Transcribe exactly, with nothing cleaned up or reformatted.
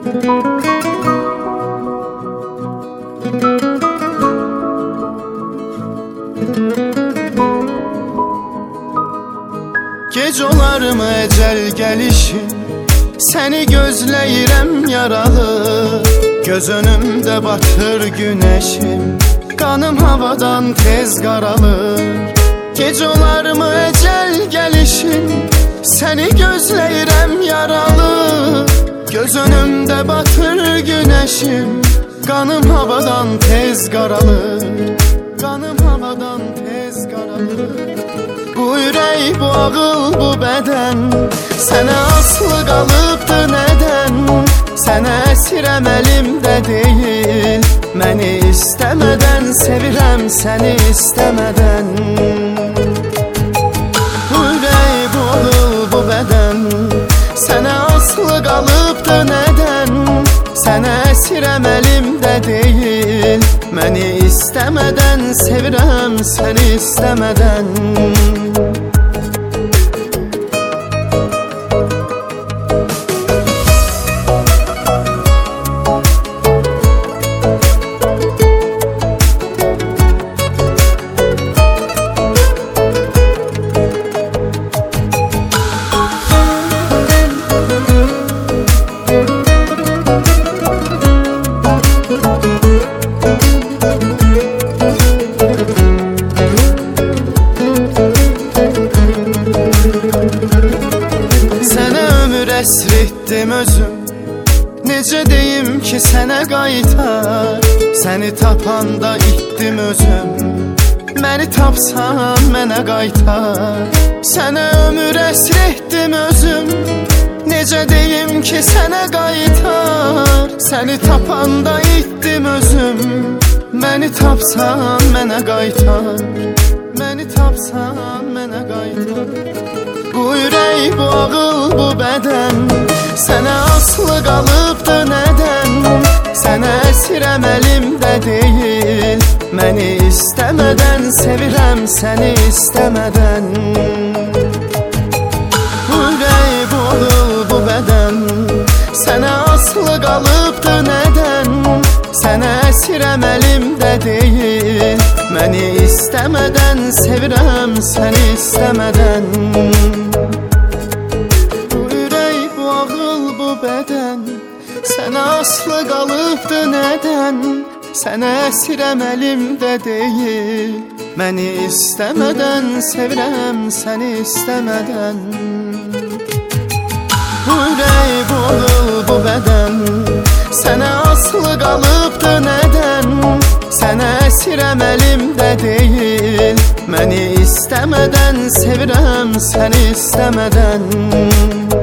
Gec olarmı ecel gəlişin, səni gözləyirəm yaralı. Göz önümdə batır güneşim, qanım havadan tez qaralır. Gec olarmı ecel gəlişin, səni gözləyirəm yaralı. Göz önümdə batır güneşim, qanım havadan tez qaralır. Qanım havadan tez qaralır. Bu ürək, bu ağıl, bu bədən sənə aslı qalıbdı nədən? Sənə əsirəm əlimdə deyil, məni istəmədən sevirəm səni istəmədən. Bu ürək, bu ağıl, bu bədən sənə aslı qalıbdı nədən? Sənə əsirəm əlimdə deyil, məni istəmədən sevirəm səni istəmədən. Əsr etdim özüm, necə deyim ki sənə qaytar? Səni tapanda itdim özüm, məni tapsan mənə qaytar. Sənə ömür əsr etdim özüm, necə deyim ki sənə qaytar? Səni tapanda itdim özüm, məni tapsan mənə qaytar. Məni tapsan mənə qaytar. Bu ürək, bu ağıl, bu bədən sənə aslı qalıbdı nədən? Sənə əsirəm əlimdə deyil, məni istəmədən sevirəm səni istəmədən. Bu ürək, bu ağıl, bu bədən sənə aslı qalıbdı nədən? Sənə əsirəm əlimdə deyil, məni istəmədən sevirəm səni istəmədən. Bu ürək, bu ağıl, bu bədən sənə aslı qalıbdı nədən? Sənə əsirəm əlimdə deyil, məni istəmədən sevirəm səni istəmədən. Bu ürək, bu ağıl, bu bədən sənə aslı qalıbdı nədən? Sənə əsirəm əlimdə deyil, məni istəmədən sevirəm səni istəmədən.